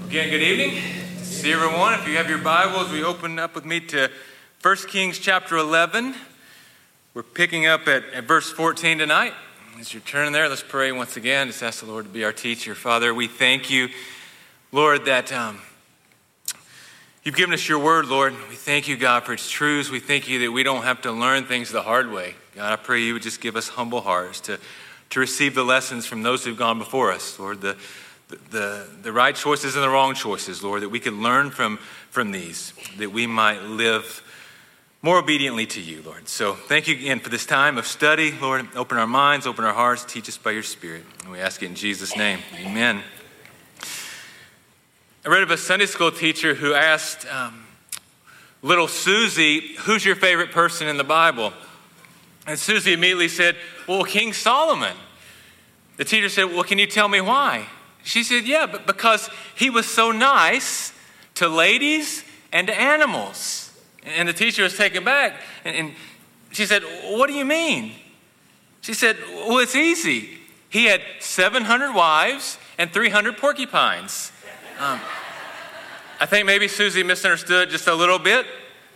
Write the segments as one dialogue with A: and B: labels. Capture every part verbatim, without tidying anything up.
A: Again, good evening. See everyone. If you have your Bibles, we open up with me to First Kings chapter eleven. We're picking up at, at verse fourteen tonight. As you're turning there, let's pray once again. Just ask the Lord to be our teacher. Father, we thank you, Lord, that um, you've given us your word, Lord. We thank you, God, for its truths. We thank you that we don't have to learn things the hard way. God, I pray you would just give us humble hearts to, to receive the lessons from those who've gone before us, Lord, the The, the, the right choices and the wrong choices, Lord, that we could learn from, from these, that we might live more obediently to you, Lord. So thank you again for this time of study, Lord. Open our minds, open our hearts, teach us by your Spirit. And we ask it in Jesus' name, amen. I read of a Sunday school teacher who asked um, little Susie, who's your favorite person in the Bible? And Susie immediately said, well, King Solomon. The teacher said, well, can you tell me why? She said, yeah, but because he was so nice to ladies and to animals. And the teacher was taken back. And, and she said, what do you mean? She said, well, it's easy. He had seven hundred wives and three hundred porcupines. Um, I think maybe Susie misunderstood just a little bit.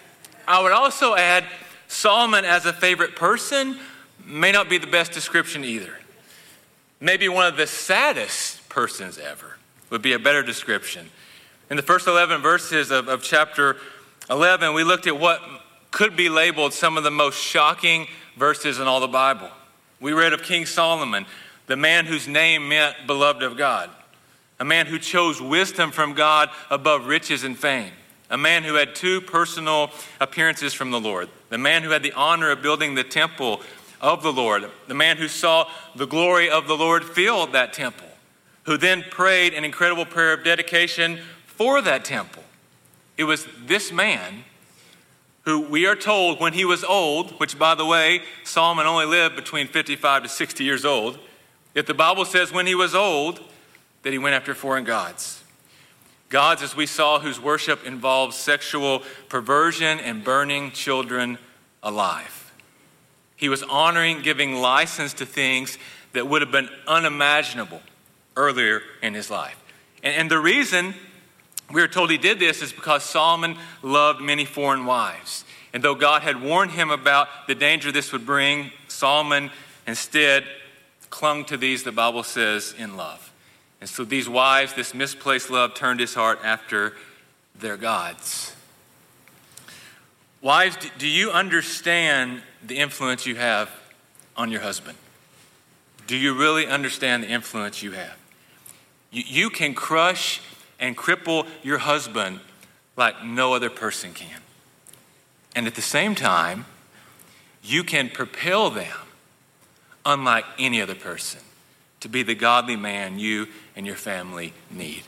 A: I would also add, Solomon as a favorite person may not be the best description either. Maybe one of the saddest persons ever would be a better description. In the first eleven verses of, of chapter eleven, we looked at what could be labeled some of the most shocking verses in all the Bible. We read of King Solomon, the man whose name meant beloved of God, a man who chose wisdom from God above riches and fame, a man who had two personal appearances from the Lord, the man who had the honor of building the temple of the Lord, the man who saw the glory of the Lord fill that temple, who then prayed an incredible prayer of dedication for that temple. It was this man who we are told when he was old, which by the way, Solomon only lived between fifty-five to sixty years old, yet the Bible says when he was old that he went after foreign gods. Gods, as we saw, whose worship involves sexual perversion and burning children alive. He was honoring, giving license to things that would have been unimaginable earlier in his life. And, and the reason we are told he did this is because Solomon loved many foreign wives. And though God had warned him about the danger this would bring, Solomon instead clung to these, the Bible says, in love. And so these wives, this misplaced love, turned his heart after their gods. Wives, do you understand the influence you have on your husband? Do you really understand the influence you have? You, you can crush and cripple your husband like no other person can. And at the same time, you can propel them, unlike any other person, to be the godly man you and your family need.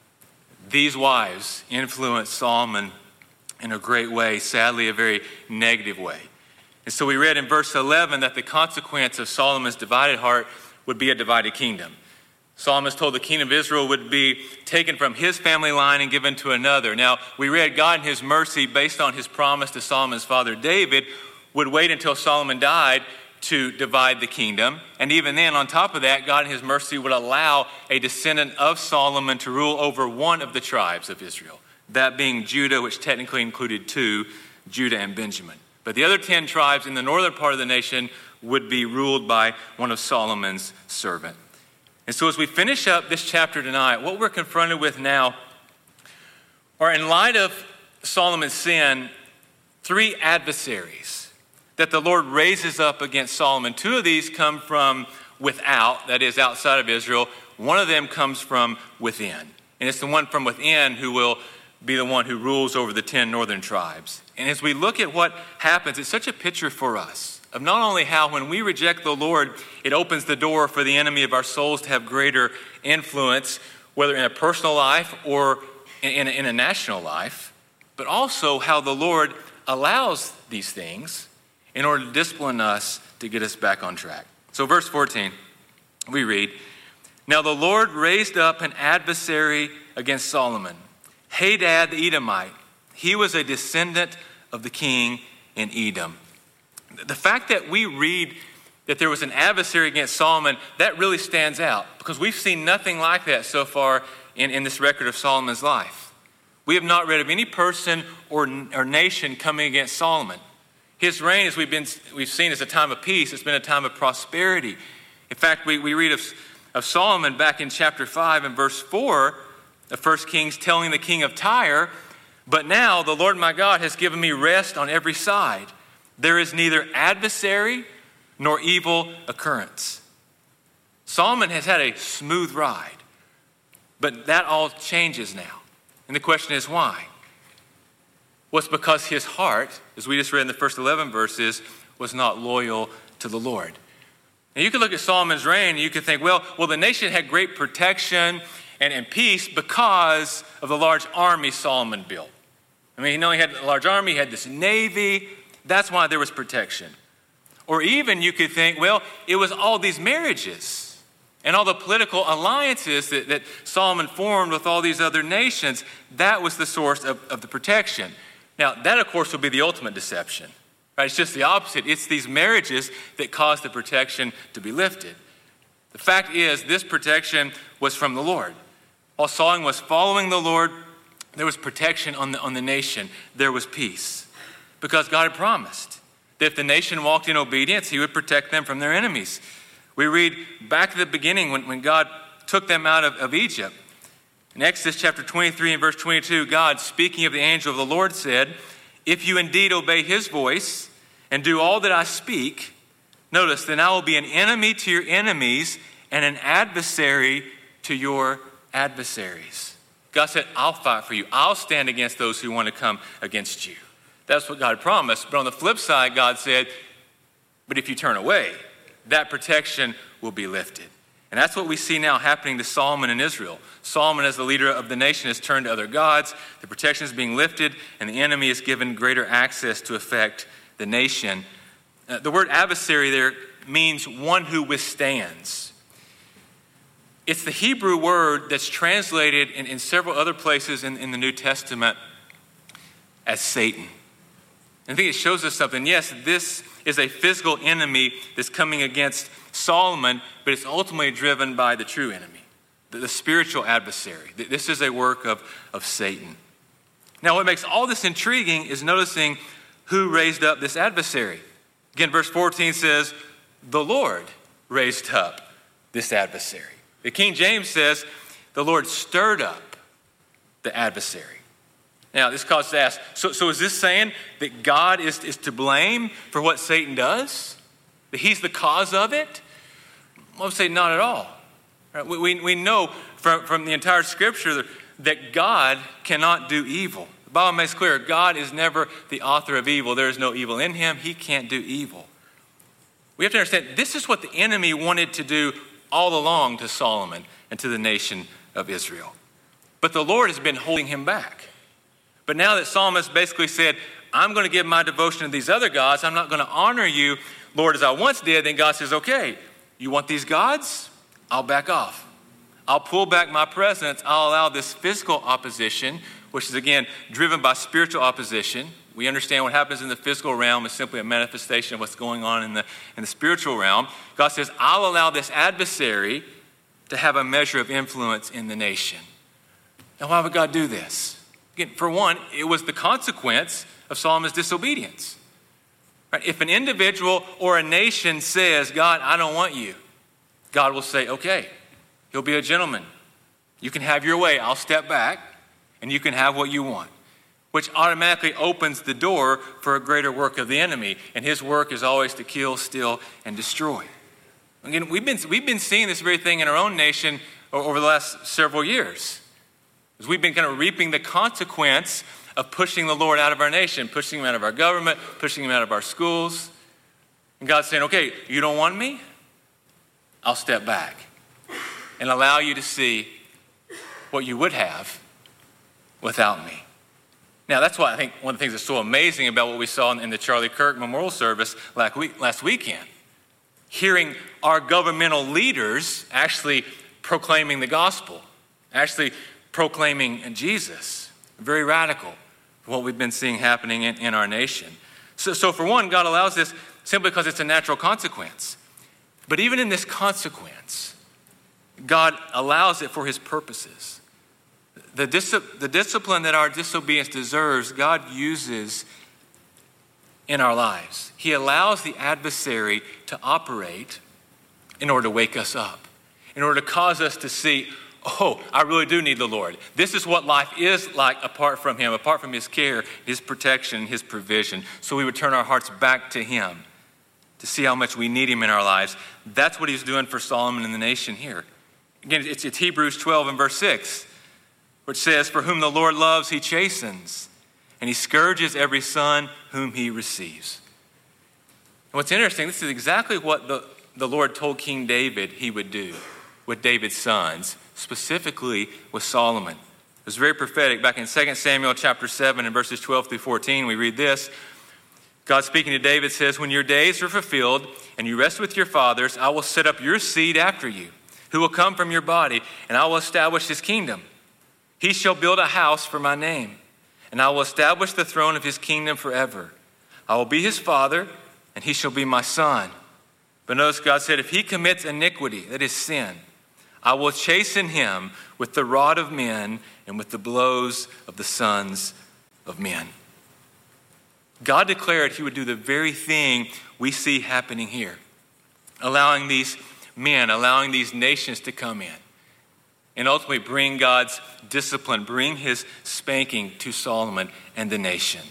A: These wives influenced Solomon in a great way, sadly a very negative way. And so we read in verse eleven that the consequence of Solomon's divided heart would be a divided kingdom. Solomon is told the kingdom of Israel would be taken from his family line and given to another. Now, we read God in his mercy, based on his promise to Solomon's father David, would wait until Solomon died to divide the kingdom. And even then, on top of that, God in his mercy would allow a descendant of Solomon to rule over one of the tribes of Israel, that being Judah, which technically included two, Judah and Benjamin. But the other ten tribes in the northern part of the nation would be ruled by one of Solomon's servants. And so as we finish up this chapter tonight, what we're confronted with now are, in light of Solomon's sin, three adversaries that the Lord raises up against Solomon. Two of these come from without, that is outside of Israel. One of them comes from within. And it's the one from within who will be the one who rules over the ten northern tribes. And as we look at what happens, it's such a picture for us of not only how when we reject the Lord, it opens the door for the enemy of our souls to have greater influence, whether in a personal life or in a, in a national life, but also how the Lord allows these things in order to discipline us to get us back on track. So verse fourteen, we read, "Now the Lord raised up an adversary against Solomon, Hadad the Edomite. He was a descendant of the king in Edom." The fact that we read that there was an adversary against Solomon, that really stands out because we've seen nothing like that so far in, in this record of Solomon's life. We have not read of any person or, or nation coming against Solomon. His reign, as we've, been, we've seen, is a time of peace. It's been a time of prosperity. In fact, we, we read of, of Solomon back in chapter five and verse four of First Kings, telling the king of Tyre, "But now the Lord my God has given me rest on every side. There is neither adversary nor evil occurrence." Solomon has had a smooth ride, but that all changes now. And the question is why? Well, it's because his heart, as we just read in the first eleven verses, was not loyal to the Lord. Now, you could look at Solomon's reign and you could think, well, well, the nation had great protection and, and peace because of the large army Solomon built. I mean, he not only had a large army, he had this navy. That's why there was protection. Or even you could think, well, it was all these marriages and all the political alliances that, that Solomon formed with all these other nations. That was the source of, of the protection. Now, that, of course, would be the ultimate deception. Right? It's just the opposite. It's these marriages that caused the protection to be lifted. The fact is, this protection was from the Lord. While Solomon was following the Lord, there was protection on the, on the nation. There was peace. Because God had promised that if the nation walked in obedience, he would protect them from their enemies. We read back at the beginning when, when God took them out of, of Egypt. In Exodus chapter twenty-three and verse twenty-two, God, speaking of the angel of the Lord, said, "If you indeed obey his voice and do all that I speak," notice, "then I will be an enemy to your enemies and an adversary to your adversaries." God said, "I'll fight for you. I'll stand against those who want to come against you." That's what God promised. But on the flip side, God said, but if you turn away, that protection will be lifted. And that's what we see now happening to Solomon and Israel. Solomon, as the leader of the nation, has turned to other gods. The protection is being lifted, and the enemy is given greater access to affect the nation. Uh, the word adversary there means one who withstands. It's the Hebrew word that's translated in, in several other places in, in the New Testament as Satan. And I think it shows us something. Yes, this is a physical enemy that's coming against Solomon, but it's ultimately driven by the true enemy, the, the spiritual adversary. This is a work of, of Satan. Now, what makes all this intriguing is noticing who raised up this adversary. Again, verse fourteen says, "The Lord raised up this adversary." The King James says, "The Lord stirred up the adversary." Now, this causes us to ask, so, so is this saying that God is, is to blame for what Satan does? That he's the cause of it? I would say not at all. Right? We, we, we know from, from the entire scripture that God cannot do evil. The Bible makes clear, God is never the author of evil. There is no evil in him. He can't do evil. We have to understand, this is what the enemy wanted to do all along to Solomon and to the nation of Israel. But the Lord has been holding him back. But now that Solomon basically said, I'm going to give my devotion to these other gods, I'm not going to honor you, Lord, as I once did, then God says, okay, you want these gods? I'll back off. I'll pull back my presence. I'll allow this physical opposition, which is, again, driven by spiritual opposition. We understand what happens in the physical realm is simply a manifestation of what's going on in the, in the spiritual realm. God says, I'll allow this adversary to have a measure of influence in the nation. Now, why would God do this? Again, for one, it was the consequence of Solomon's disobedience. Right? If an individual or a nation says, God, I don't want you, God will say, okay, he'll be a gentleman. You can have your way. I'll step back and you can have what you want, which automatically opens the door for a greater work of the enemy. And his work is always to kill, steal, and destroy. Again, we've been, we've been seeing this very thing in our own nation over the last several years. As we've been kind of reaping the consequence of pushing the Lord out of our nation, pushing him out of our government, pushing him out of our schools. And God's saying, okay, you don't want me? I'll step back and allow you to see what you would have without me. Now, that's why I think one of the things that's so amazing about what we saw in the Charlie Kirk Memorial Service last weekend, hearing our governmental leaders actually proclaiming the gospel, actually proclaiming Jesus. Very radical, what we've been seeing happening in, in our nation. So, so for one, God allows this simply because it's a natural consequence. But even in this consequence, God allows it for his purposes. the, dis- the discipline that our disobedience deserves, God uses in our lives. He allows the adversary to operate in order to wake us up, in order to cause us to see, oh, I really do need the Lord. This is what life is like apart from him, apart from his care, his protection, his provision. So we would turn our hearts back to him to see how much we need him in our lives. That's what he's doing for Solomon and the nation here. Again, it's, it's Hebrews twelve and verse six, which says, for whom the Lord loves, he chastens, and he scourges every son whom he receives. And what's interesting, this is exactly what the, the Lord told King David he would do with David's sons, specifically with Solomon. It was very prophetic. Back in Second Samuel chapter seven and verses twelve through fourteen, we read this. God speaking to David says, when your days are fulfilled and you rest with your fathers, I will set up your seed after you, who will come from your body, and I will establish his kingdom. He shall build a house for my name, and I will establish the throne of his kingdom forever. I will be his father, and he shall be my son. But notice God said, if he commits iniquity, that is sin, I will chasten him with the rod of men and with the blows of the sons of men. God declared he would do the very thing we see happening here, allowing these men, allowing these nations to come in and ultimately bring God's discipline, bring his spanking to Solomon and the nation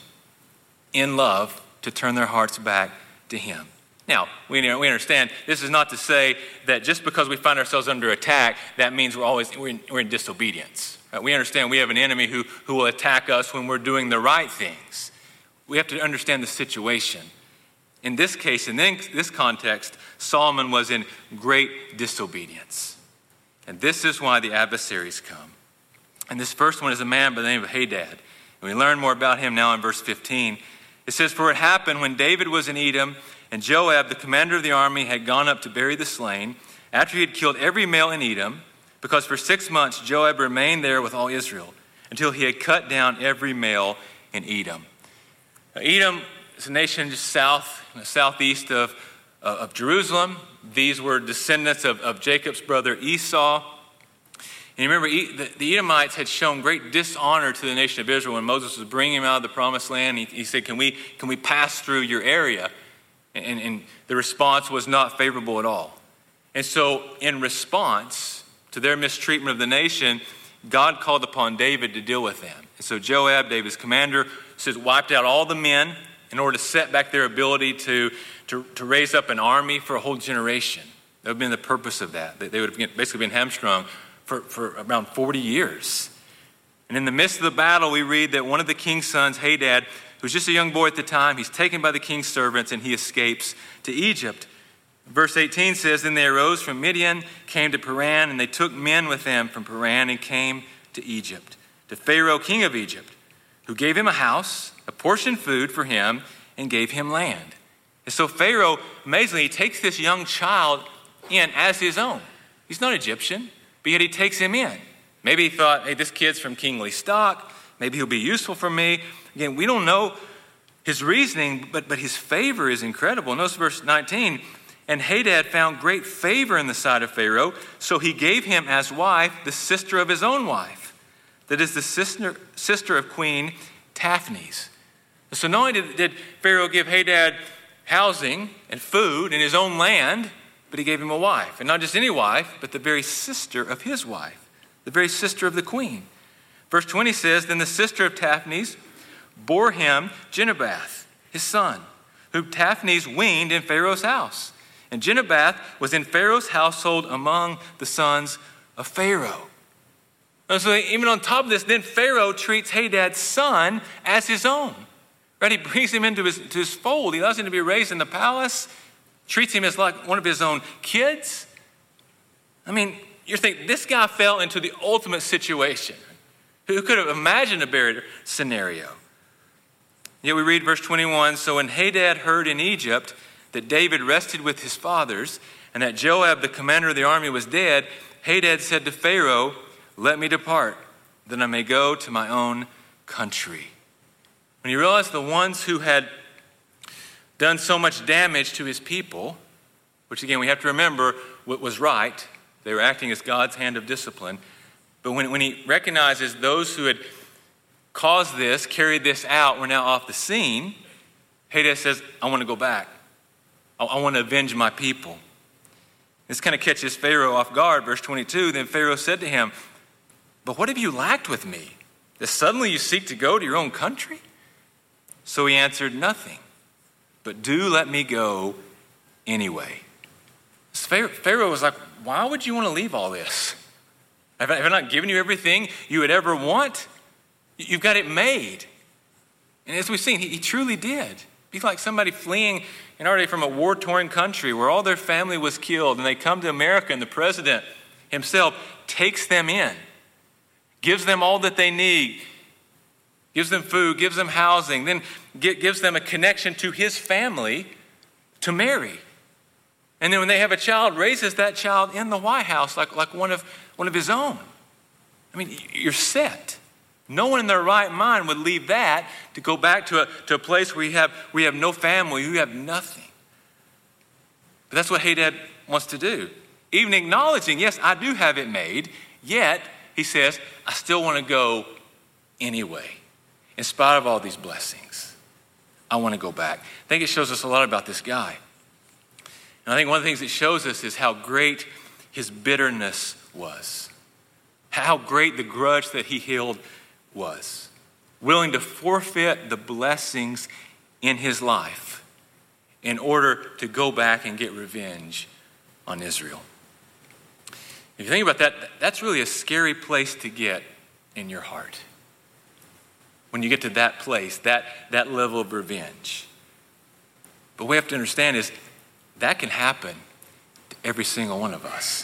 A: in love to turn their hearts back to him. Now, we, we understand this is not to say that just because we find ourselves under attack, that means we're always we're in, we're in disobedience. Right? We understand we have an enemy who, who will attack us when we're doing the right things. We have to understand the situation. In this case, in this context, Solomon was in great disobedience. And this is why the adversaries come. And this first one is a man by the name of Hadad. And we learn more about him now in verse fifteen. It says, for it happened when David was in Edom, and Joab, the commander of the army, had gone up to bury the slain, after he had killed every male in Edom, because for six months Joab remained there with all Israel, until he had cut down every male in Edom. Now, Edom is a nation just south, southeast of, uh, of Jerusalem. These were descendants of, of Jacob's brother Esau. And you remember, the, the Edomites had shown great dishonor to the nation of Israel when Moses was bringing him out of the promised land. He, he said, can we, can we pass through your area? And, and the response was not favorable at all. And so in response to their mistreatment of the nation, God called upon David to deal with them. And so Joab, David's commander, says wiped out all the men in order to set back their ability to, to, to raise up an army for a whole generation. That would have been the purpose of that. They would have basically been hamstrung for, for around forty years. And in the midst of the battle, we read that one of the king's sons, Hadad, who was just a young boy at the time, he's taken by the king's servants and he escapes to Egypt. Verse eighteen says, then they arose from Midian, came to Paran, and they took men with them from Paran and came to Egypt, to Pharaoh, king of Egypt, who gave him a house, apportioned food for him, and gave him land. And so Pharaoh, amazingly, he takes this young child in as his own. He's not Egyptian, but yet he takes him in. Maybe he thought, hey, this kid's from kingly stock. Maybe he'll be useful for me. Again, we don't know his reasoning, but, but his favor is incredible. Notice verse nineteen. And Hadad found great favor in the sight of Pharaoh, so he gave him as wife the sister of his own wife, that is the sister, sister of Queen Taphnes. So not only did, did Pharaoh give Hadad housing and food in his own land, but he gave him a wife. And not just any wife, but the very sister of his wife, the very sister of the queen. Verse twenty says, then the sister of Taphnes bore him Genubath, his son, whom Taphnes weaned in Pharaoh's house. And Genubath was in Pharaoh's household among the sons of Pharaoh. And so even on top of this, then Pharaoh treats Hadad's son as his own. Right? He brings him into his, to his fold. He allows him to be raised in the palace, treats him as like one of his own kids. I mean, you're thinking, this guy fell into the ultimate situation. Who could have imagined a better scenario? Yet we read verse twenty-one, so when Hadad heard in Egypt that David rested with his fathers, and that Joab, the commander of the army, was dead, Hadad said to Pharaoh, let me depart, that I may go to my own country. When you realize the ones who had done so much damage to his people, which again we have to remember what was right, they were acting as God's hand of discipline, But when, when he recognizes those who had caused this, carried this out, were now off the scene, Hadad says, I want to go back. I, I want to avenge my people. This kind of catches Pharaoh off guard. Verse twenty-two, then Pharaoh said to him, but what have you lacked with me, that suddenly you seek to go to your own country? So he answered, nothing, but do let me go anyway. Pharaoh was like, why would you want to leave all this? Have I, have I not given you everything you would ever want? You've got it made. And as we've seen, he, he truly did. Be like somebody fleeing in already from a war-torn country where all their family was killed, and they come to America, and the president himself takes them in, gives them all that they need, gives them food, gives them housing, then gives them a connection to his family to marry. And then when they have a child, raises that child in the White House like, like one of, one of his own. I mean, you're set. No one in their right mind would leave that to go back to a, to a place where you have, we have no family, you have nothing. But that's what Hadad wants to do. Even acknowledging, yes, I do have it made, yet, he says, I still want to go anyway. In spite of all these blessings, I want to go back. I think it shows us a lot about this guy. And I think one of the things it shows us is how great his bitterness was. How great the grudge that he held was. Willing to forfeit the blessings in his life in order to go back and get revenge on Israel. If you think about that, that's really a scary place to get in your heart. When you get to that place, that, that level of revenge. But what we have to understand is that can happen to every single one of us.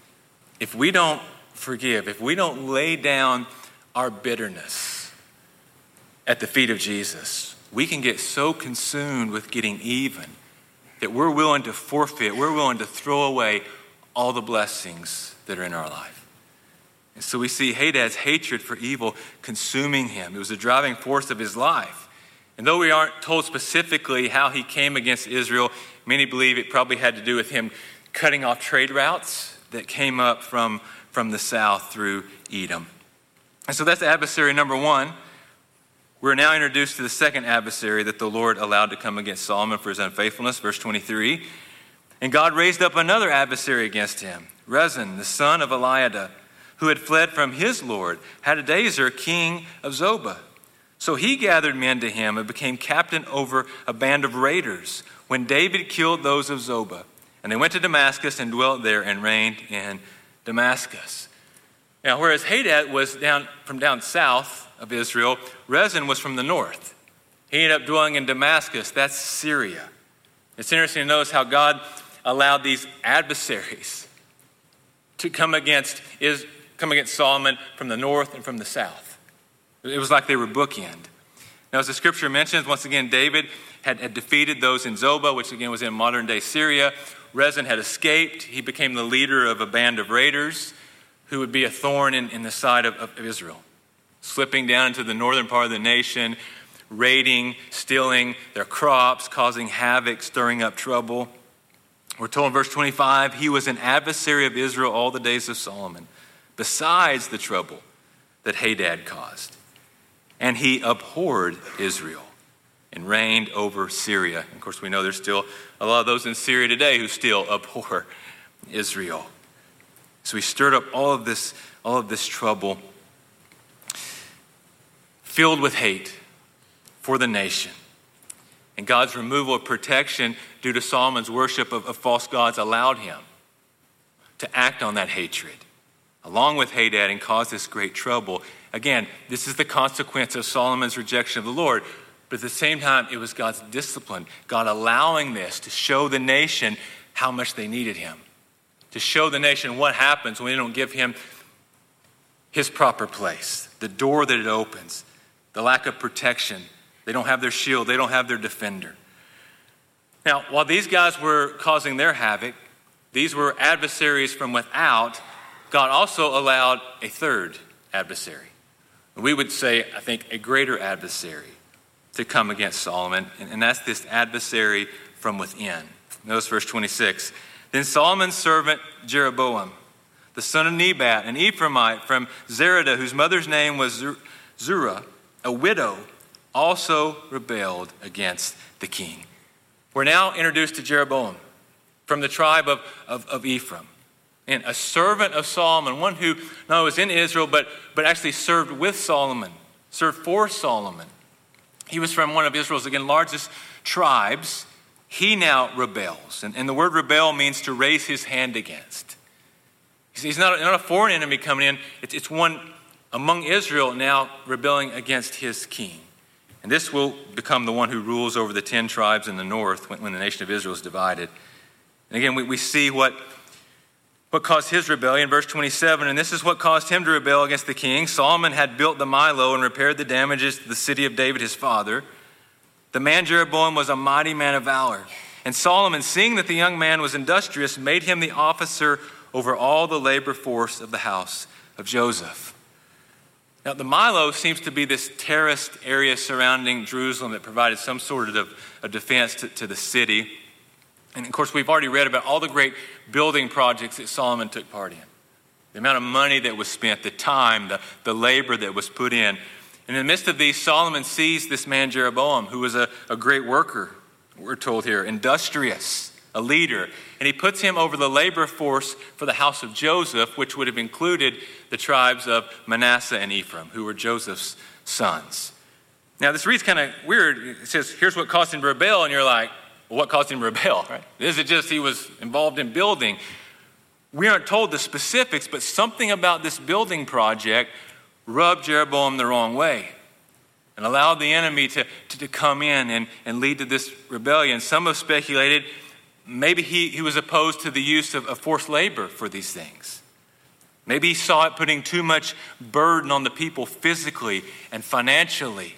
A: If we don't forgive, if we don't lay down our bitterness at the feet of Jesus, we can get so consumed with getting even that we're willing to forfeit, we're willing to throw away all the blessings that are in our life. And so we see Hadad's hatred for evil consuming him. It was the driving force of his life. And though we aren't told specifically how he came against Israel, many believe it probably had to do with him cutting off trade routes that came up from, from the south through Edom. And so that's adversary number one. We're now introduced to the second adversary that the Lord allowed to come against Solomon for his unfaithfulness, verse twenty-three. And God raised up another adversary against him, Rezin, the son of Eliada, who had fled from his Lord, Hadadezer, king of Zobah. So he gathered men to him and became captain over a band of raiders when David killed those of Zobah. And they went to Damascus and dwelt there and reigned in Damascus. Now, whereas Hadad was down from down south of Israel, Rezin was from the north. He ended up dwelling in Damascus. That's Syria. It's interesting to notice how God allowed these adversaries to come against is come against Solomon from the north and from the south. It was like they were bookend. Now, as the scripture mentions, once again, David had, had defeated those in Zobah, which again was in modern-day Syria. Rezin had escaped. He became the leader of a band of raiders who would be a thorn in, in the side of, of Israel, slipping down into the northern part of the nation, raiding, stealing their crops, causing havoc, stirring up trouble. We're told in verse twenty-five, he was an adversary of Israel all the days of Solomon, besides the trouble that Hadad caused. And he abhorred Israel and reigned over Syria. And of course, we know there's still a lot of those in Syria today who still abhor Israel. So he stirred up all of this, all of this trouble, filled with hate for the nation. And God's removal of protection due to Solomon's worship of, of false gods allowed him to act on that hatred, along with Hadad, and cause this great trouble. Again, this is the consequence of Solomon's rejection of the Lord. But at the same time, it was God's discipline, God allowing this to show the nation how much they needed him, to show the nation what happens when they don't give him his proper place, the door that it opens, the lack of protection. They don't have their shield. They don't have their defender. Now, while these guys were causing their havoc, these were adversaries from without. God also allowed a third adversary. We would say, I think, a greater adversary to come against Solomon, and that's this adversary from within. Notice verse twenty-six. Then Solomon's servant Jeroboam, the son of Nebat, an Ephraimite from Zeradah, whose mother's name was Zurah, a widow, also rebelled against the king. We're now introduced to Jeroboam from the tribe of, of, of Ephraim, and a servant of Solomon, one who not only was in Israel, but, but actually served with Solomon, served for Solomon. He was from one of Israel's, again, largest tribes. He now rebels. And, and the word rebel means to raise his hand against. He's not, not a foreign enemy coming in. It's, it's one among Israel now rebelling against his king. And this will become the one who rules over the ten tribes in the north when, when the nation of Israel is divided. And again, we, we see what, what caused his rebellion. Verse twenty-seven, and this is what caused him to rebel against the king. Solomon had built the Milo and repaired the damages to the city of David his father. The man Jeroboam was a mighty man of valor. And Solomon, seeing that the young man was industrious, made him the officer over all the labor force of the house of Joseph. Now, the Milo seems to be this terraced area surrounding Jerusalem that provided some sort of, of defense to, to the city. And of course, we've already read about all the great building projects that Solomon took part in. The amount of money that was spent, the time, the, the labor that was put in. And in the midst of these, Solomon sees this man Jeroboam, who was a, a great worker, we're told here, industrious, a leader. And he puts him over the labor force for the house of Joseph, which would have included the tribes of Manasseh and Ephraim, who were Joseph's sons. Now, this reads kind of weird. It says, here's what caused him to rebel. And you're like, well, what caused him to rebel? Right? Is it just he was involved in building? We aren't told the specifics, but something about this building project rubbed Jeroboam the wrong way and allowed the enemy to, to, to come in and, and lead to this rebellion. Some have speculated maybe he, he was opposed to the use of, of forced labor for these things. Maybe he saw it putting too much burden on the people physically and financially.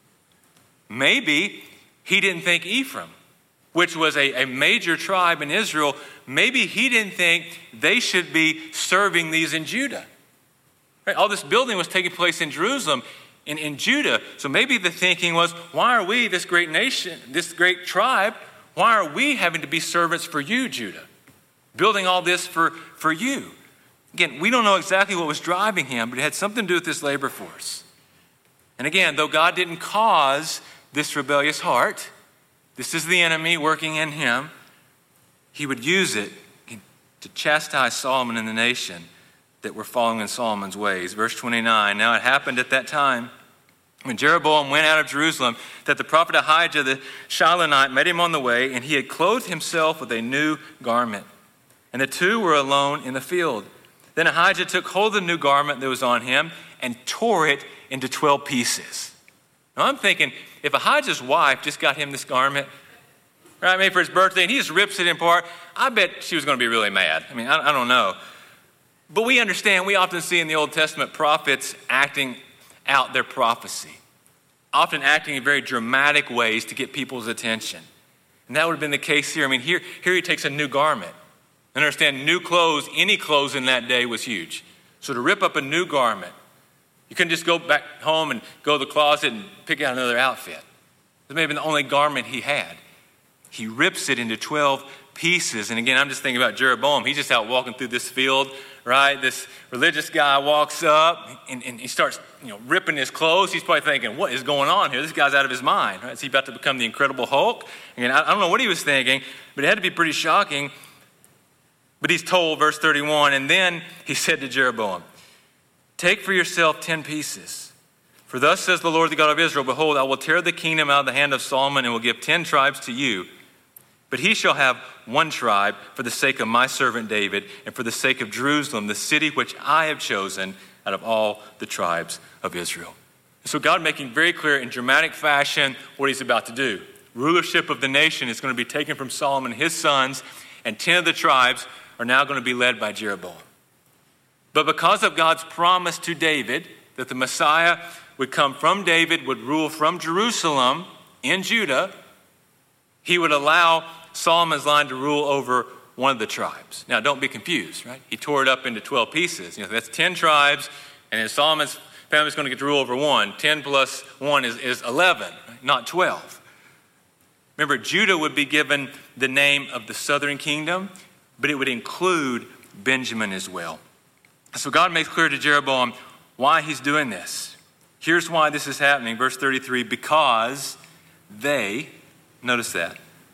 A: Maybe he didn't think Ephraim, which was a, a major tribe in Israel, maybe he didn't think they should be serving these in Judah. Right? All this building was taking place in Jerusalem, in, in Judah. So maybe the thinking was, why are we, this great nation, this great tribe, why are we having to be servants for you, Judah? Building all this for, for you. Again, we don't know exactly what was driving him, but it had something to do with this labor force. And again, though God didn't cause this rebellious heart, this is the enemy working in him, he would use it to chastise Solomon and the nation that were following in Solomon's ways. Verse twenty-nine, now it happened at that time when Jeroboam went out of Jerusalem that the prophet Ahijah the Shilonite met him on the way, and he had clothed himself with a new garment. And the two were alone in the field. Then Ahijah took hold of the new garment that was on him and tore it into twelve pieces. Now I'm thinking, if Ahijah's wife just got him this garment, right, maybe for his birthday, and he just rips it in part, I bet she was going to be really mad. I mean, I, I don't know. But we understand, we often see in the Old Testament prophets acting out their prophecy, often acting in very dramatic ways to get people's attention. And that would have been the case here. I mean, here, here he takes a new garment. And understand, new clothes, any clothes in that day was huge. So to rip up a new garment, you couldn't just go back home and go to the closet and pick out another outfit. This may have been the only garment he had. He rips it into twelve pieces. And again, I'm just thinking about Jeroboam. He's just out walking through this field, right? This religious guy walks up and, and he starts, you know, ripping his clothes. He's probably thinking, what is going on here? This guy's out of his mind, right? Is he about to become the Incredible Hulk? Again, I, I don't know what he was thinking, but it had to be pretty shocking. But he's told, verse thirty-one, and then he said to Jeroboam, take for yourself ten pieces. For thus says the Lord, the God of Israel, behold, I will tear the kingdom out of the hand of Solomon and will give ten tribes to you. But he shall have one tribe for the sake of my servant David and for the sake of Jerusalem, the city which I have chosen out of all the tribes of Israel. So God making very clear in dramatic fashion what he's about to do. Rulership of the nation is going to be taken from Solomon and his sons, and ten of the tribes are now going to be led by Jeroboam. But because of God's promise to David that the Messiah would come from David, would rule from Jerusalem in Judah, he would allow Solomon's line to rule over one of the tribes. Now, don't be confused, right? He tore it up into twelve pieces. You know, that's ten tribes, and then Solomon's family is going to get to rule over one. ten plus one is, is eleven, right? Not twelve. Remember, Judah would be given the name of the southern kingdom, but it would include Benjamin as well. So God makes clear to Jeroboam why he's doing this. Here's why this is happening. Verse thirty-three, because they, notice that,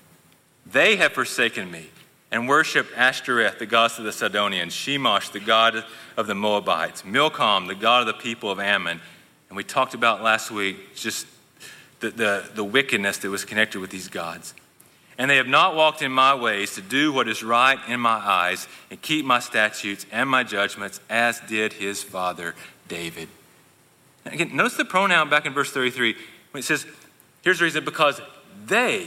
A: they have forsaken me and worshipped Ashtoreth, the goddess of the Sidonians, Shemosh, the god of the Moabites, Milcom, the god of the people of Ammon. And we talked about last week just the, the, the wickedness that was connected with these gods. And they have not walked in my ways to do what is right in my eyes and keep my statutes and my judgments as did his father David. And again, notice the pronoun back in verse thirty-three when it says, here's the reason, because they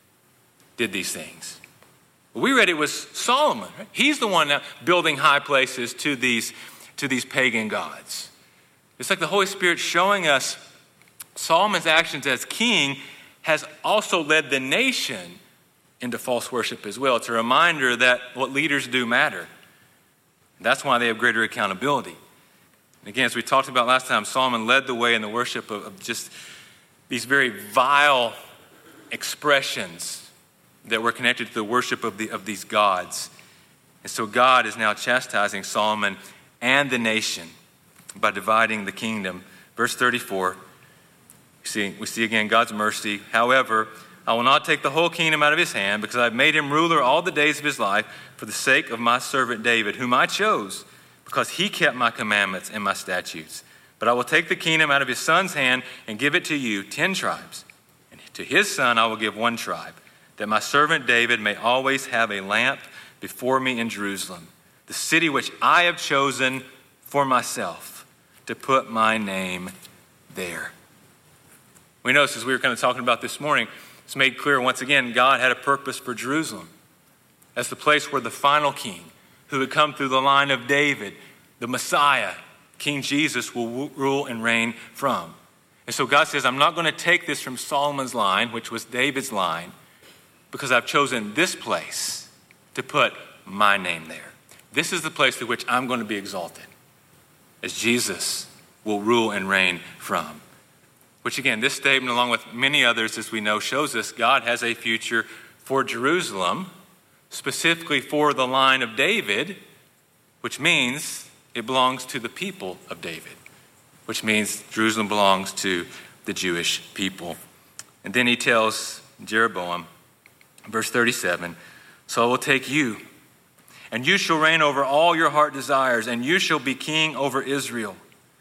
A: did these things. We read it was Solomon. Right? He's the one now building high places to these, to these pagan gods. It's like the Holy Spirit showing us Solomon's actions as king has also led the nation into false worship as well. It's a reminder that what leaders do matter. That's why they have greater accountability. And again, as we talked about last time, Solomon led the way in the worship of, of just these very vile expressions that were connected to the worship of, the, of these gods. And so God is now chastising Solomon and the nation by dividing the kingdom. Verse thirty-four, we see, we see again God's mercy. However, I will not take the whole kingdom out of his hand, because I've made him ruler all the days of his life for the sake of my servant David, whom I chose, because he kept my commandments and my statutes. But I will take the kingdom out of his son's hand and give it to you, ten tribes. And to his son I will give one tribe, that my servant David may always have a lamp before me in Jerusalem, the city which I have chosen for myself, to put my name there. We noticed, as we were kind of talking about this morning, it's made clear once again, God had a purpose for Jerusalem as the place where the final king, who would come through the line of David, the Messiah, King Jesus, will rule and reign from. And so God says, I'm not going to take this from Solomon's line, which was David's line, because I've chosen this place to put my name there. This is the place through which I'm going to be exalted, as Jesus will rule and reign from. Which again, this statement, along with many others, as we know, shows us God has a future for Jerusalem, specifically for the line of David, which means it belongs to the people of David, which means Jerusalem belongs to the Jewish people. And then he tells Jeroboam, verse thirty-seven, so I will take you, and you shall reign over all your heart desires, and you shall be king over Israel.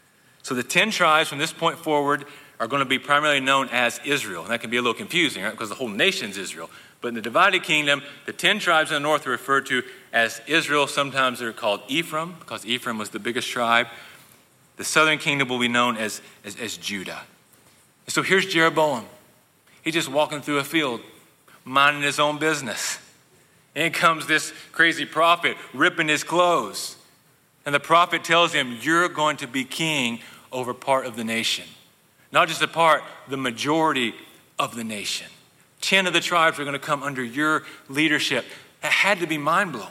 A: So the ten tribes from this point forward are going to be primarily known as Israel. And that can be a little confusing, right? Because the whole nation's Israel. But in the divided kingdom, the ten tribes in the north are referred to as Israel. Sometimes they're called Ephraim, because Ephraim was the biggest tribe. The southern kingdom will be known as, as, as Judah. And so here's Jeroboam. He's just walking through a field, minding his own business. In comes this crazy prophet ripping his clothes. And the prophet tells him, you're going to be king over part of the nation. Not just a part, the majority of the nation. Ten of the tribes are going to come under your leadership. That had to be mind-blowing.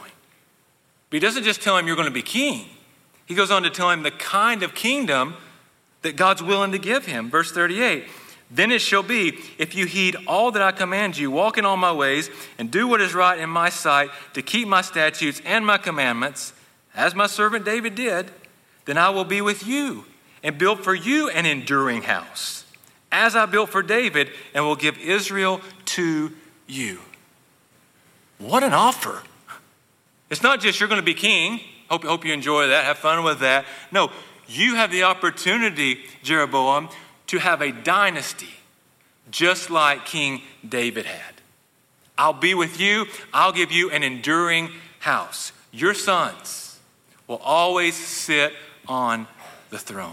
A: But he doesn't just tell him you're going to be king. He goes on to tell him the kind of kingdom that God's willing to give him. Verse thirty-eight, then it shall be, if you heed all that I command you, walk in all my ways, and do what is right in my sight, to keep my statutes and my commandments, as my servant David did, then I will be with you and build for you an enduring house, as I built for David, and will give Israel to you. What an offer. It's not just you're going to be king. Hope, hope you enjoy that. Have fun with that. No, you have the opportunity, Jeroboam, to have a dynasty just like King David had. I'll be with you. I'll give you an enduring house. Your sons will always sit on the throne.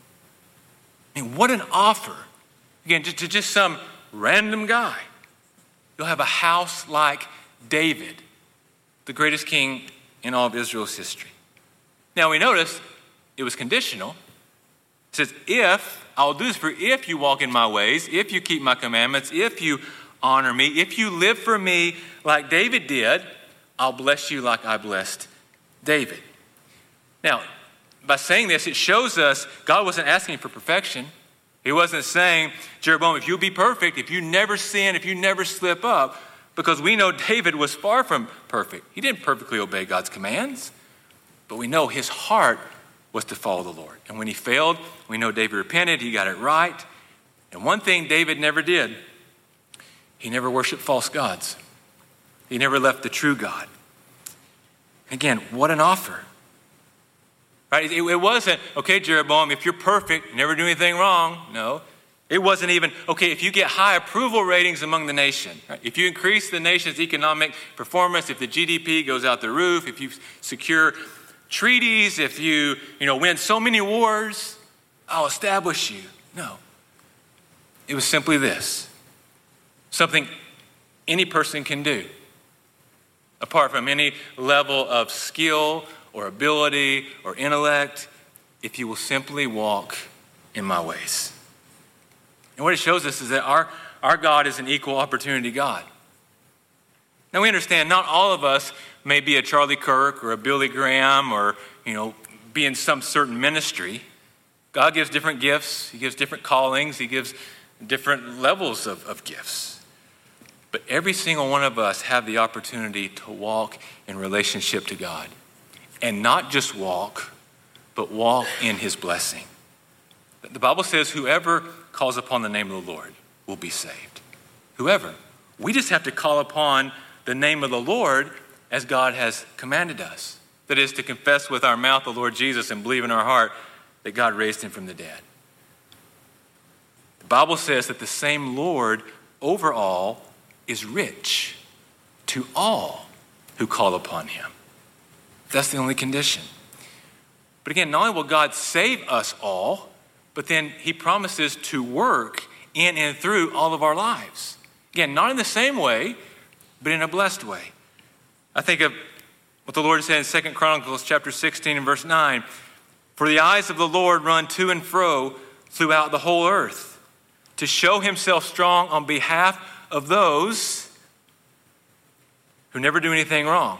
A: I mean, what an offer. Again, to, to just some random guy. You'll have a house like David, the greatest king in all of Israel's history. Now we notice it was conditional. It says, if, I'll do this for if you walk in my ways, if you keep my commandments, if you honor me, if you live for me like David did, I'll bless you like I blessed David. Now, by saying this, it shows us God wasn't asking for perfection. He wasn't saying, Jeroboam, if you'll be perfect, if you never sin, if you never slip up, because we know David was far from perfect. He didn't perfectly obey God's commands, but we know his heart was to follow the Lord. And when he failed, we know David repented, he got it right. And one thing David never did, he never worshiped false gods. He never left the true God. Again, what an offer. Right? It, it wasn't, okay, Jeroboam, if you're perfect, you never do anything wrong. No. It wasn't even, okay, if you get high approval ratings among the nation, right? If you increase the nation's economic performance, if the G D P goes out the roof, if you secure treaties, if you, you know, win so many wars, I'll establish you. No. It was simply this. Something any person can do, apart from any level of skill or ability or intellect, if you will simply walk in my ways. And what it shows us is that our, our God is an equal opportunity God. Now we understand not all of us may be a Charlie Kirk or a Billy Graham or, you know, be in some certain ministry. God gives different gifts. He gives different callings. He gives different levels of, of gifts. But every single one of us have the opportunity to walk in relationship to God. And not just walk, but walk in his blessing. The Bible says whoever calls upon the name of the Lord will be saved. Whoever. We just have to call upon the name of the Lord as God has commanded us. That is, to confess with our mouth the Lord Jesus and believe in our heart that God raised him from the dead. The Bible says that the same Lord over all is rich to all who call upon him. That's the only condition. But again, not only will God save us all, but then he promises to work in and through all of our lives. Again, not in the same way, but in a blessed way. I think of what the Lord said in Second Chronicles chapter sixteen and verse nine. For the eyes of the Lord run to and fro throughout the whole earth, to show himself strong on behalf of those who never do anything wrong,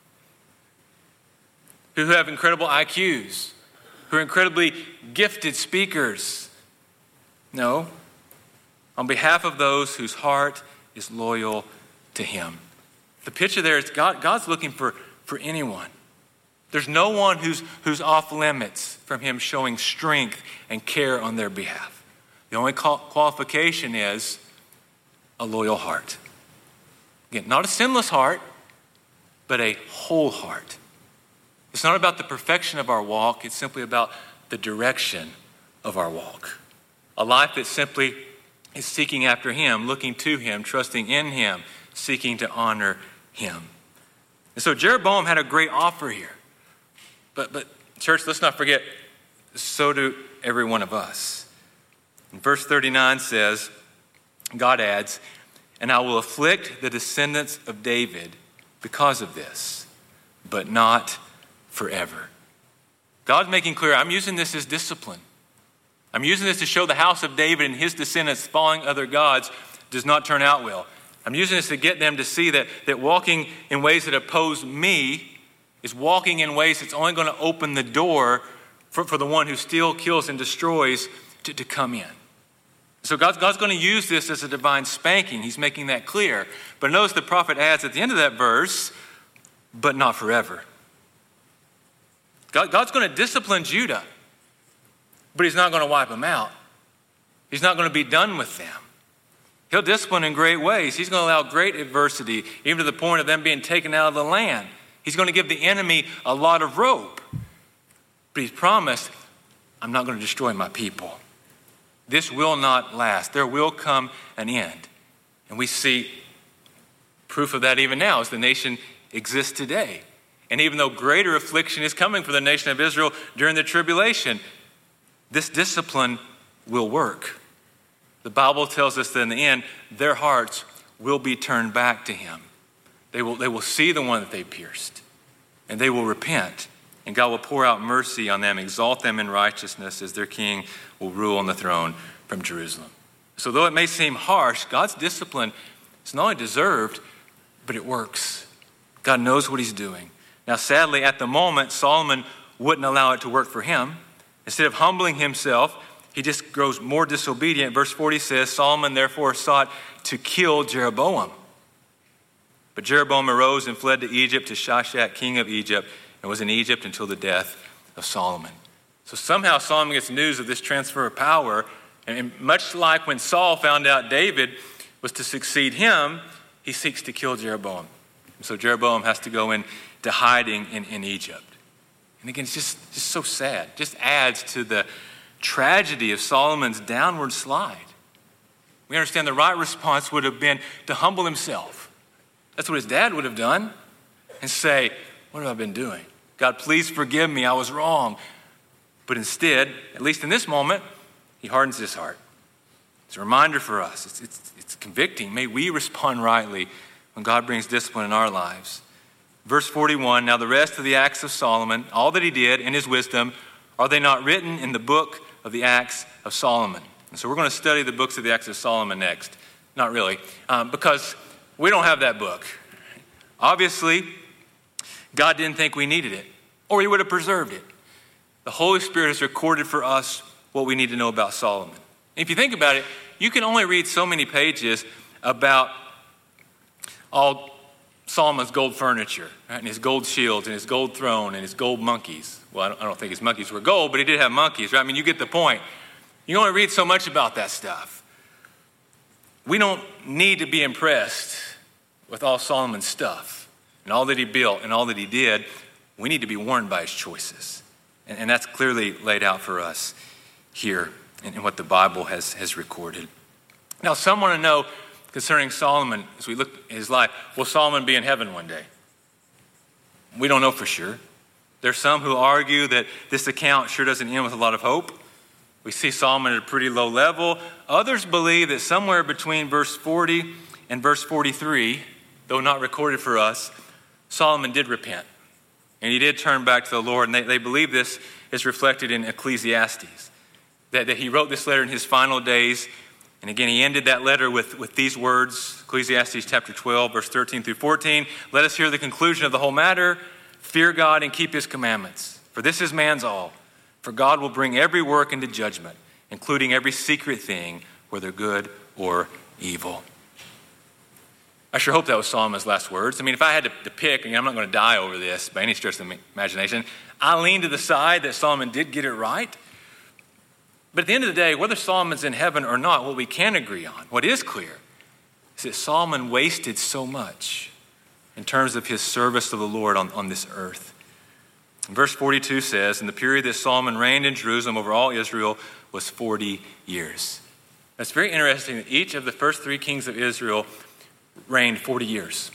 A: who have incredible I Qs, who are incredibly gifted speakers. No, on behalf of those whose heart is loyal to him. The picture there is God, God's looking for, for anyone. There's no one who's, who's off limits from him showing strength and care on their behalf. The only qualification is a loyal heart. Again, not a sinless heart, but a whole heart. It's not about the perfection of our walk. It's simply about the direction of our walk. A life that simply is seeking after him, looking to him, trusting in him, seeking to honor him. And so Jeroboam had a great offer here. But, but church, let's not forget, so do every one of us. And verse thirty-nine says, God adds, and I will afflict the descendants of David because of this, but not forever. God's making clear, I'm using this as discipline. I'm using this to show the house of David and his descendants following other gods does not turn out well. I'm using this to get them to see that, that walking in ways that oppose me is walking in ways that's only going to open the door for, for the one who still kills and destroys to, to come in. So God's, God's going to use this as a divine spanking. He's making that clear. But notice the prophet adds at the end of that verse, but not forever. God, God's going to discipline Judah, but he's not going to wipe them out. He's not going to be done with them. He'll discipline in great ways. He's going to allow great adversity, even to the point of them being taken out of the land. He's going to give the enemy a lot of rope. But he's promised, I'm not going to destroy my people. This will not last. There will come an end. And we see proof of that even now as the nation exists today. And even though greater affliction is coming for the nation of Israel during the tribulation, this discipline will work. The Bible tells us that in the end, their hearts will be turned back to him. They will, they will see the one that they pierced, and they will repent. And God will pour out mercy on them, exalt them in righteousness as their king will rule on the throne from Jerusalem. So though it may seem harsh, God's discipline is not only deserved, but it works. God knows what he's doing. Now, sadly, at the moment, Solomon wouldn't allow it to work for him. Instead of humbling himself, he just grows more disobedient. Verse forty says, Solomon therefore sought to kill Jeroboam. But Jeroboam arose and fled to Egypt, to Shishak, king of Egypt, and was in Egypt until the death of Solomon. So somehow Solomon gets news of this transfer of power, and much like when Saul found out David was to succeed him, he seeks to kill Jeroboam. And so Jeroboam has to go into hiding in, in Egypt. And again, it's just, just so sad. Just adds to the tragedy of Solomon's downward slide. We understand the right response would have been to humble himself. That's what his dad would have done. And say, what have I been doing? God, please forgive me. I was wrong. But instead, at least in this moment, he hardens his heart. It's a reminder for us. It's, it's, it's convicting. May we respond rightly when God brings discipline in our lives. Verse forty-one, now the rest of the acts of Solomon, all that he did in his wisdom, are they not written in the book of the acts of Solomon? And so we're going to study the books of the acts of Solomon next. Not really, um, because we don't have that book. Obviously, God didn't think we needed it, or he would have preserved it. The Holy Spirit has recorded for us what we need to know about Solomon. And if you think about it, you can only read so many pages about all Solomon's gold furniture, right? And his gold shields and his gold throne and his gold monkeys. Well, I don't, I don't think his monkeys were gold, but he did have monkeys, right? I mean, you get the point. You only read so much about that stuff. We don't need to be impressed with all Solomon's stuff and all that he built and all that he did. We need to be warned by his choices. And, and that's clearly laid out for us here in, in what the Bible has, has recorded. Now, some want to know concerning Solomon, as we look at his life, will Solomon be in heaven one day? We don't know for sure. There's some who argue that this account sure doesn't end with a lot of hope. We see Solomon at a pretty low level. Others believe that somewhere between verse forty and verse forty-three, though not recorded for us, Solomon did repent. And he did turn back to the Lord. And they, they believe this is reflected in Ecclesiastes. That, that he wrote this letter in his final days. And again, he ended that letter with, with these words, Ecclesiastes chapter twelve, verse thirteen through fourteen. Let us hear the conclusion of the whole matter. Fear God and keep his commandments. For this is man's all. For God will bring every work into judgment, including every secret thing, whether good or evil. I sure hope that was Solomon's last words. I mean, if I had to, to pick, and I'm not going to die over this by any stretch of the imagination, I lean to the side that Solomon did get it right. But at the end of the day, whether Solomon's in heaven or not, what we can agree on, what is clear, is that Solomon wasted so much in terms of his service to the Lord on, on this earth. Verse forty-two says, in the period that Solomon reigned in Jerusalem over all Israel was forty years. It's very interesting that each of the first three kings of Israel reigned forty years.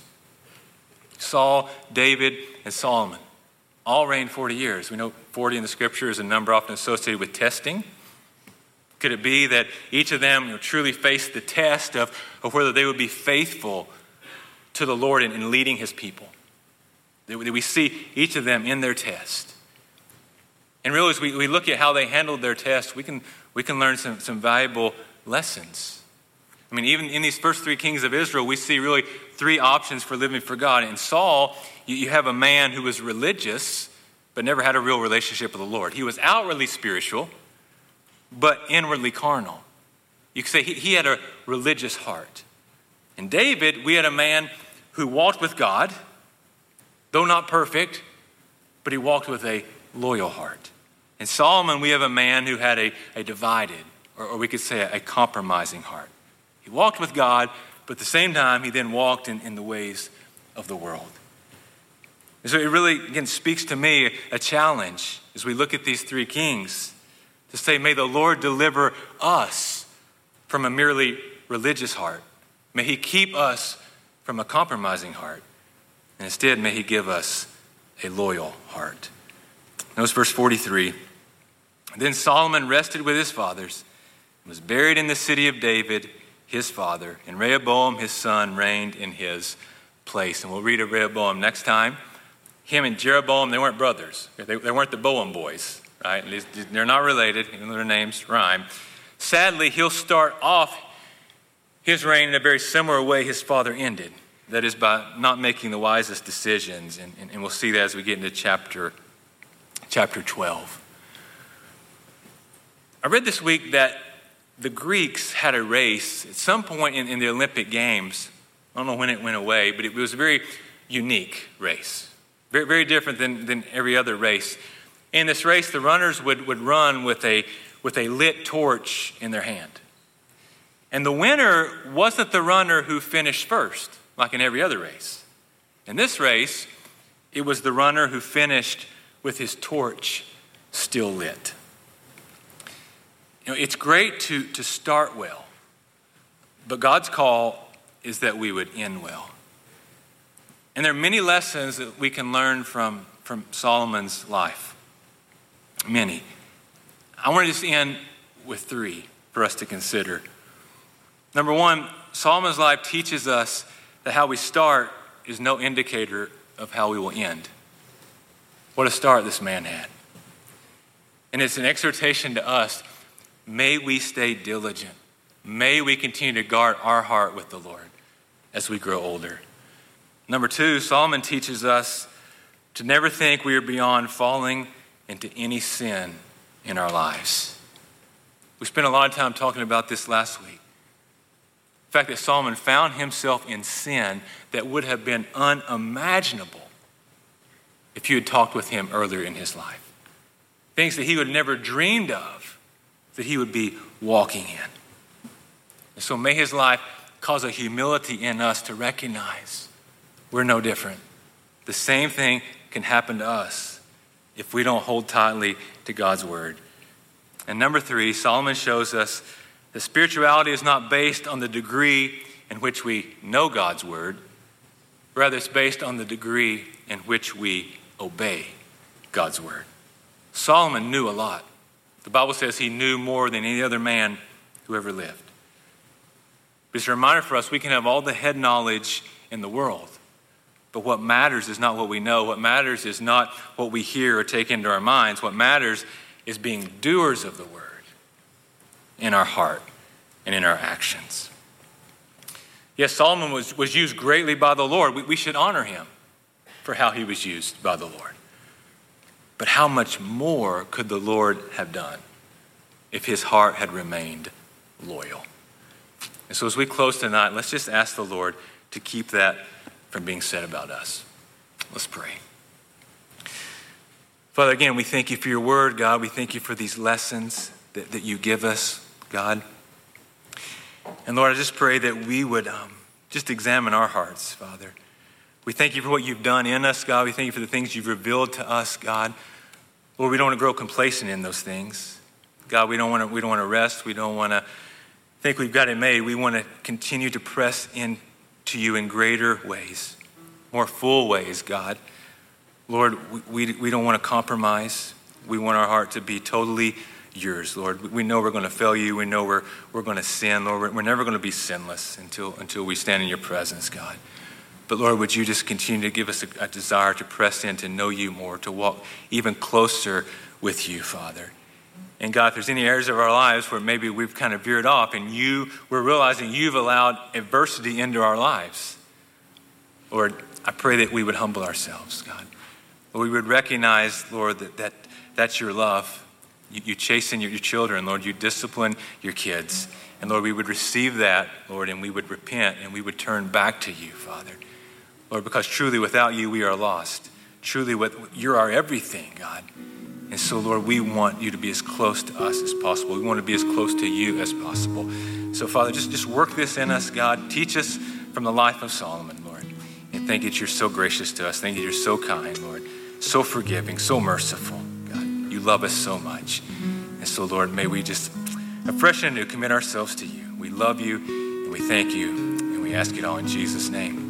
A: Saul, David, and Solomon all reigned forty years. We know forty in the scripture is a number often associated with testing. Could it be that each of them, you know, truly faced the test of, of whether they would be faithful to the Lord in, in leading his people? That we see each of them in their test. And really, as we, we look at how they handled their test, we can, we can learn some, some valuable lessons. I mean, even in these first three kings of Israel, we see really three options for living for God. In Saul, you, you have a man who was religious, but never had a real relationship with the Lord. He was outwardly spiritual, but inwardly carnal. You could say he, he had a religious heart. In David, we had a man who walked with God, though not perfect, but he walked with a loyal heart. In Solomon, we have a man who had a, a divided, or, or we could say a, a compromising heart. He walked with God, but at the same time, he then walked in, in the ways of the world. And so it really, again, speaks to me a challenge as we look at these three kings to say, may the Lord deliver us from a merely religious heart. May he keep us from a compromising heart. And instead, may he give us a loyal heart. Notice verse forty-three. Then Solomon rested with his fathers and was buried in the city of David, his father. And Rehoboam, his son, reigned in his place. And we'll read of Rehoboam next time. Him and Jeroboam, they weren't brothers. They, they weren't the Boam boys, right? They're not related, even though their names rhyme. Sadly, he'll start off his reign in a very similar way his father ended. That is by not making the wisest decisions. And, and, and we'll see that as we get into chapter, chapter twelve. I read this week that the Greeks had a race at some point in, in the Olympic Games. I don't know when it went away, but it was a very unique race. Very, very different than, than every other race. In this race, the runners would, would run with a, with a lit torch in their hand. And the winner wasn't the runner who finished first, like in every other race. In this race, it was the runner who finished with his torch still lit. You know, it's great to, to start well, but God's call is that we would end well. And there are many lessons that we can learn from, from Solomon's life. Many. I want to just end with three for us to consider. Number one, Solomon's life teaches us that how we start is no indicator of how we will end. What a start this man had. And it's an exhortation to us. May we stay diligent. May we continue to guard our heart with the Lord as we grow older. Number two, Solomon teaches us to never think we are beyond falling into any sin in our lives. We spent a lot of time talking about this last week. The fact that Solomon found himself in sin that would have been unimaginable if you had talked with him earlier in his life. Things that he would never dreamed of that he would be walking in. And so may his life cause a humility in us to recognize we're no different. The same thing can happen to us if we don't hold tightly to God's word. And number three, Solomon shows us that spirituality is not based on the degree in which we know God's word. Rather, it's based on the degree in which we obey God's word. Solomon knew a lot. The Bible says he knew more than any other man who ever lived. But it's a reminder for us, we can have all the head knowledge in the world, but what matters is not what we know. What matters is not what we hear or take into our minds. What matters is being doers of the word in our heart and in our actions. Yes, Solomon was, was used greatly by the Lord. We, we should honor him for how he was used by the Lord. But how much more could the Lord have done if his heart had remained loyal? And so as we close tonight, let's just ask the Lord to keep that from being said about us. Let's pray. Father, again, we thank you for your word, God. We thank you for these lessons that, that you give us, God. And Lord, I just pray that we would um, just examine our hearts, Father. We thank you for what you've done in us, God. We thank you for the things you've revealed to us, God. Lord, we don't want to grow complacent in those things. God, we don't want to, we don't want to rest. We don't want to think we've got it made. We want to continue to press into you in greater ways, more full ways, God. Lord, we, we, we don't want to compromise. We want our heart to be totally yours, Lord. We know we're going to fail you. We know we're, we're going to sin, Lord. We're, we're never going to be sinless until, until we stand in your presence, God. But Lord, would you just continue to give us a, a desire to press in, to know you more, to walk even closer with you, Father. And God, if there's any areas of our lives where maybe we've kind of veered off and you, we're realizing you've allowed adversity into our lives, Lord, I pray that we would humble ourselves, God. Lord, we would recognize, Lord, that, that that's your love. You, you chasten your, your children, Lord. You discipline your kids. And Lord, we would receive that, Lord, and we would repent and we would turn back to you, Father. Lord, because truly without you, we are lost. Truly, with, you're our everything, God. And so, Lord, we want you to be as close to us as possible. We want to be as close to you as possible. So, Father, just, just work this in us, God. Teach us from the life of Solomon, Lord. And thank you that you're so gracious to us. Thank you that you're so kind, Lord. So forgiving, so merciful, God. You love us so much. And so, Lord, may we just afresh and anew commit ourselves to you. We love you and we thank you and we ask it all in Jesus' name.